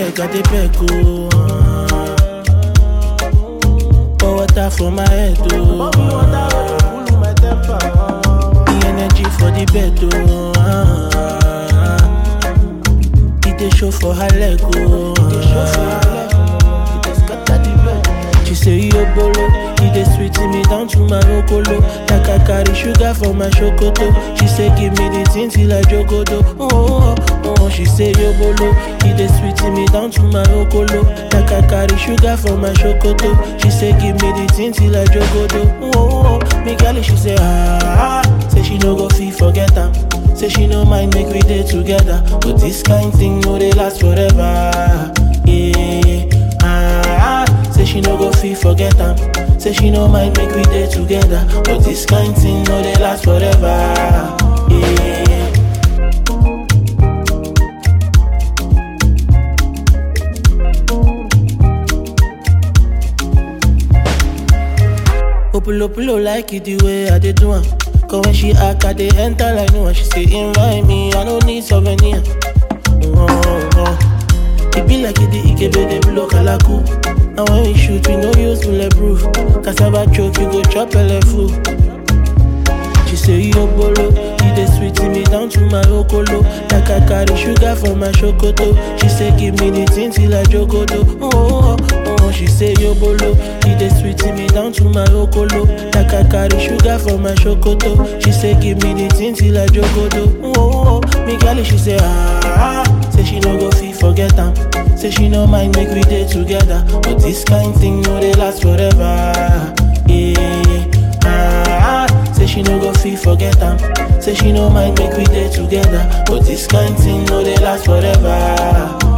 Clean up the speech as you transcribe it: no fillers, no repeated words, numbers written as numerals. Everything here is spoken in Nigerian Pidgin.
beg, I dey beg, oh. Pour water for my head, oh. The energy for the bed, oh. It dey show for her leg, oh. She say yo bolo, it dey sweet me down to my okolo. Like I carry sugar for my chocoto. She say give me the thing till I jogodo. Oh, oh, oh. She say yo bolo, it dey sweet me down to my okolo. Like I carry sugar for my chocoto. She say give me the thing till I jogodo. Oh, oh. Me girl she say say she no go fit forget am. Say she no mind make we dey together, but this kind thing no dey last forever. Yeah. Say she no go fit forget am. Say she no mind make we dey together, but this kind thing no dey last forever. Yeah. Pulo like it the way I dey do am. Cause when she act, I dey enter like no one. She say invite me, I don't need souvenir. It be like it the Ikebe, they blow Kalaku. And when we shoot, we no use bulletproof. Cassava choke, you go chop elefu. She say yo bolo, it dey sweet me down to my okolo. Like I carry sugar for my chocoto. She say give me the thing till I jogodo. Oh, oh, oh. She say yo bolo, it dey sweet me down to my okolo. Like I carry sugar for my chocoto. She say give me the thing till I jogodo. Oh, oh. Me girl she say say she no go fit forget am. Say she no mind make we dey together, but this kind thing no dey last forever. Yeah. Say she no go fit forget am. Say she no mind make we dey together, but this kind thing no dey last forever.